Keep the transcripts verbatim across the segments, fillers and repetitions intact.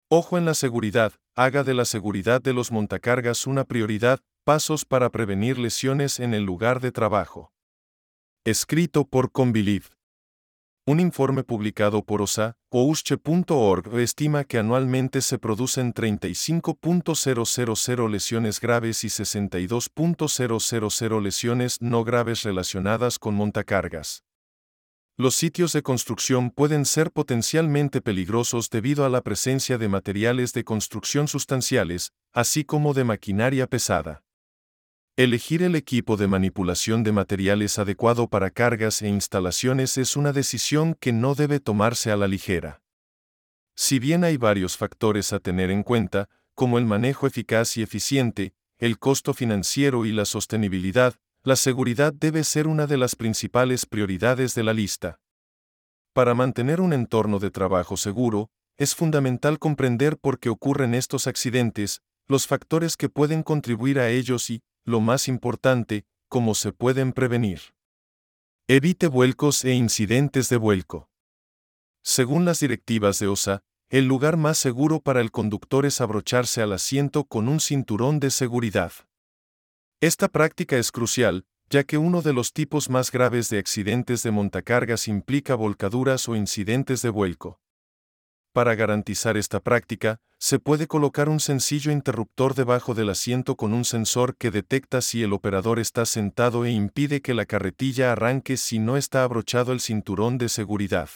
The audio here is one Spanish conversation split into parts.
Ojo en la seguridad, haga de la seguridad de los montacargas una prioridad, pasos para prevenir lesiones en el lugar de trabajo. Escrito por Conbelieve. Un informe publicado por O S A o U S C H E punto org estima que anualmente se producen treinta y cinco mil lesiones graves y sesenta y dos mil lesiones no graves relacionadas con montacargas. Los sitios de construcción pueden ser potencialmente peligrosos debido a la presencia de materiales de construcción sustanciales, así como de maquinaria pesada. Elegir el equipo de manipulación de materiales adecuado para cargas e instalaciones es una decisión que no debe tomarse a la ligera. Si bien hay varios factores a tener en cuenta, como el manejo eficaz y eficiente, el costo financiero y la sostenibilidad, la seguridad debe ser una de las principales prioridades de la lista. Para mantener un entorno de trabajo seguro, es fundamental comprender por qué ocurren estos accidentes, los factores que pueden contribuir a ellos y, lo más importante, cómo se pueden prevenir. Evite vuelcos e incidentes de vuelco. Según las directivas de O S A, el lugar más seguro para el conductor es abrocharse al asiento con un cinturón de seguridad. Esta práctica es crucial, ya que uno de los tipos más graves de accidentes de montacargas implica volcaduras o incidentes de vuelco. Para garantizar esta práctica, se puede colocar un sencillo interruptor debajo del asiento con un sensor que detecta si el operador está sentado e impide que la carretilla arranque si no está abrochado el cinturón de seguridad.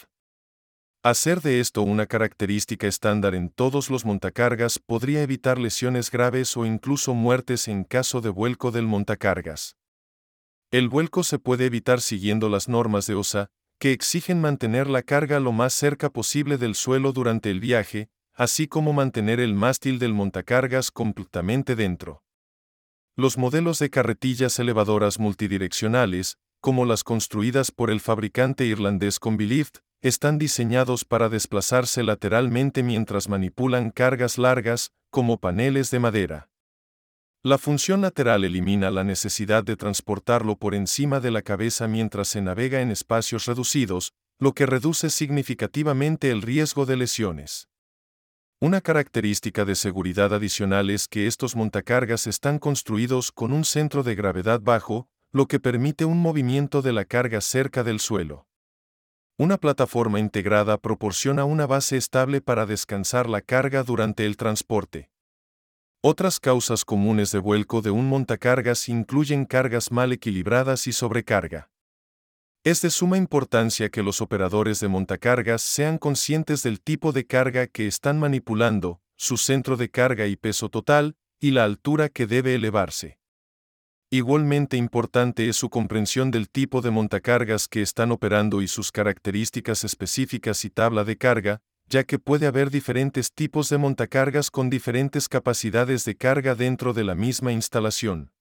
Hacer de esto una característica estándar en todos los montacargas podría evitar lesiones graves o incluso muertes en caso de vuelco del montacargas. El vuelco se puede evitar siguiendo las normas de O S A, que exigen mantener la carga lo más cerca posible del suelo durante el viaje, así como mantener el mástil del montacargas completamente dentro. Los modelos de carretillas elevadoras multidireccionales, como las construidas por el fabricante irlandés Conbelieve, están diseñados para desplazarse lateralmente mientras manipulan cargas largas, como paneles de madera. La función lateral elimina la necesidad de transportarlo por encima de la cabeza mientras se navega en espacios reducidos, lo que reduce significativamente el riesgo de lesiones. Una característica de seguridad adicional es que estos montacargas están construidos con un centro de gravedad bajo, lo que permite un movimiento de la carga cerca del suelo. Una plataforma integrada proporciona una base estable para descansar la carga durante el transporte. Otras causas comunes de vuelco de un montacargas incluyen cargas mal equilibradas y sobrecarga. Es de suma importancia que los operadores de montacargas sean conscientes del tipo de carga que están manipulando, su centro de carga y peso total, y la altura que debe elevarse. Igualmente importante es su comprensión del tipo de montacargas que están operando y sus características específicas y tabla de carga, ya que puede haber diferentes tipos de montacargas con diferentes capacidades de carga dentro de la misma instalación.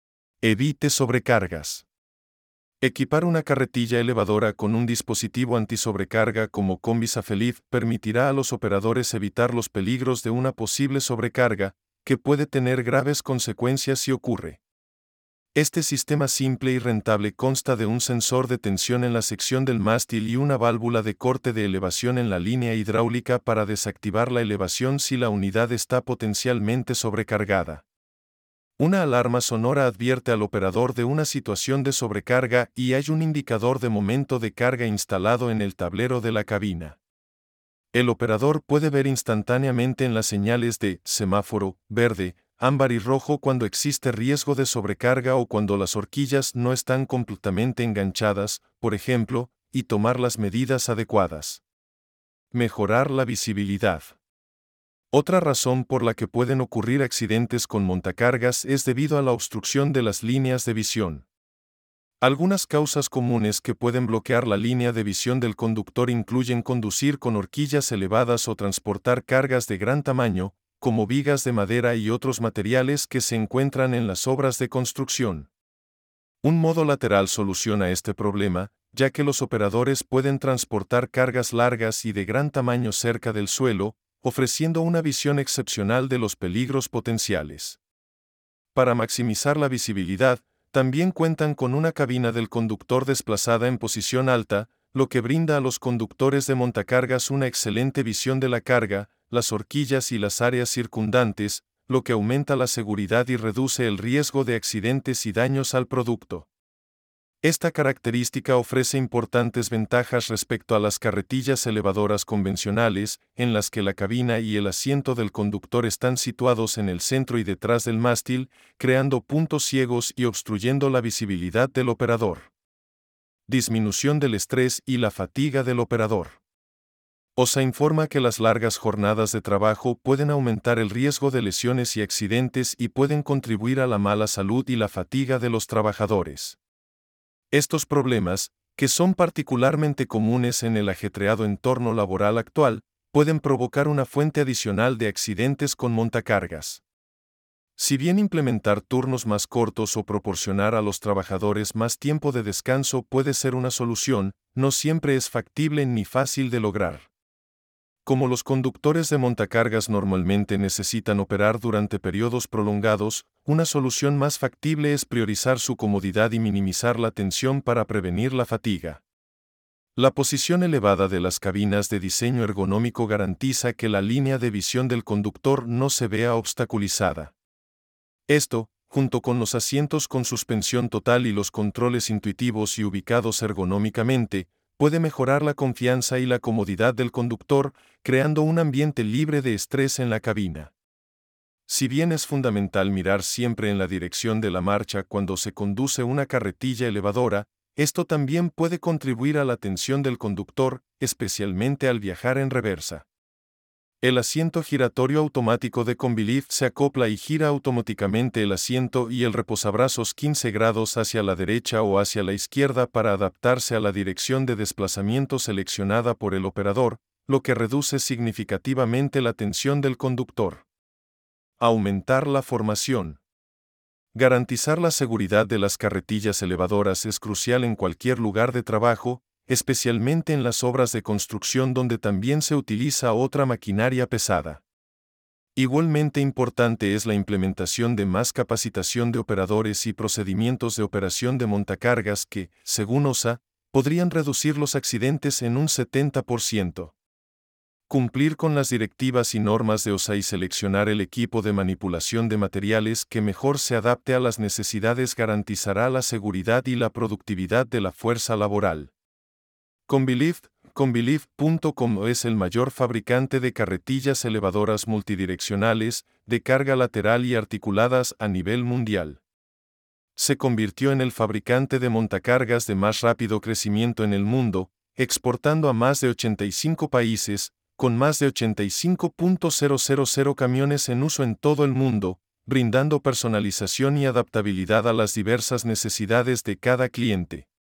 Evite sobrecargas. Equipar una carretilla elevadora con un dispositivo antisobrecarga como Conbelieve permitirá a los operadores evitar los peligros de una posible sobrecarga, que puede tener graves consecuencias si ocurre. Este sistema simple y rentable consta de un sensor de tensión en la sección del mástil y una válvula de corte de elevación en la línea hidráulica para desactivar la elevación si la unidad está potencialmente sobrecargada. Una alarma sonora advierte al operador de una situación de sobrecarga y hay un indicador de momento de carga instalado en el tablero de la cabina. El operador puede ver instantáneamente en las señales de semáforo, verde, ámbar y rojo cuando existe riesgo de sobrecarga o cuando las horquillas no están completamente enganchadas, por ejemplo, y tomar las medidas adecuadas. Mejorar la visibilidad. Otra razón por la que pueden ocurrir accidentes con montacargas es debido a la obstrucción de las líneas de visión. Algunas causas comunes que pueden bloquear la línea de visión del conductor incluyen conducir con horquillas elevadas o transportar cargas de gran tamaño, como vigas de madera y otros materiales que se encuentran en las obras de construcción. Un modo lateral soluciona este problema, ya que los operadores pueden transportar cargas largas y de gran tamaño cerca del suelo, ofreciendo una visión excepcional de los peligros potenciales. Para maximizar la visibilidad, también cuentan con una cabina del conductor desplazada en posición alta, lo que brinda a los conductores de montacargas una excelente visión de la carga, las horquillas y las áreas circundantes, lo que aumenta la seguridad y reduce el riesgo de accidentes y daños al producto. Esta característica ofrece importantes ventajas respecto a las carretillas elevadoras convencionales, en las que la cabina y el asiento del conductor están situados en el centro y detrás del mástil, creando puntos ciegos y obstruyendo la visibilidad del operador. Disminución del estrés y la fatiga del operador. O S A informa que las largas jornadas de trabajo pueden aumentar el riesgo de lesiones y accidentes y pueden contribuir a la mala salud y la fatiga de los trabajadores. Estos problemas, que son particularmente comunes en el ajetreado entorno laboral actual, pueden provocar una fuente adicional de accidentes con montacargas. Si bien implementar turnos más cortos o proporcionar a los trabajadores más tiempo de descanso puede ser una solución, no siempre es factible ni fácil de lograr. Como los conductores de montacargas normalmente necesitan operar durante periodos prolongados, una solución más factible es priorizar su comodidad y minimizar la tensión para prevenir la fatiga. La posición elevada de las cabinas de diseño ergonómico garantiza que la línea de visión del conductor no se vea obstaculizada. Esto, junto con los asientos con suspensión total y los controles intuitivos y ubicados ergonómicamente, puede mejorar la confianza y la comodidad del conductor, creando un ambiente libre de estrés en la cabina. Si bien es fundamental mirar siempre en la dirección de la marcha cuando se conduce una carretilla elevadora, esto también puede contribuir a la tensión del conductor, especialmente al viajar en reversa. El asiento giratorio automático de Combilift se acopla y gira automáticamente el asiento y el reposabrazos quince grados hacia la derecha o hacia la izquierda para adaptarse a la dirección de desplazamiento seleccionada por el operador, lo que reduce significativamente la tensión del conductor. Aumentar la formación. Garantizar la seguridad de las carretillas elevadoras es crucial en cualquier lugar de trabajo, especialmente en las obras de construcción donde también se utiliza otra maquinaria pesada. Igualmente importante es la implementación de más capacitación de operadores y procedimientos de operación de montacargas que, según O S A, podrían reducir los accidentes en un setenta por ciento. Cumplir con las directivas y normas de O S A y seleccionar el equipo de manipulación de materiales que mejor se adapte a las necesidades garantizará la seguridad y la productividad de la fuerza laboral. Combilift, Combilift punto com es el mayor fabricante de carretillas elevadoras multidireccionales, de carga lateral y articuladas a nivel mundial. Se convirtió en el fabricante de montacargas de más rápido crecimiento en el mundo, exportando a más de ochenta y cinco países, con más de ochenta y cinco mil camiones en uso en todo el mundo, brindando personalización y adaptabilidad a las diversas necesidades de cada cliente.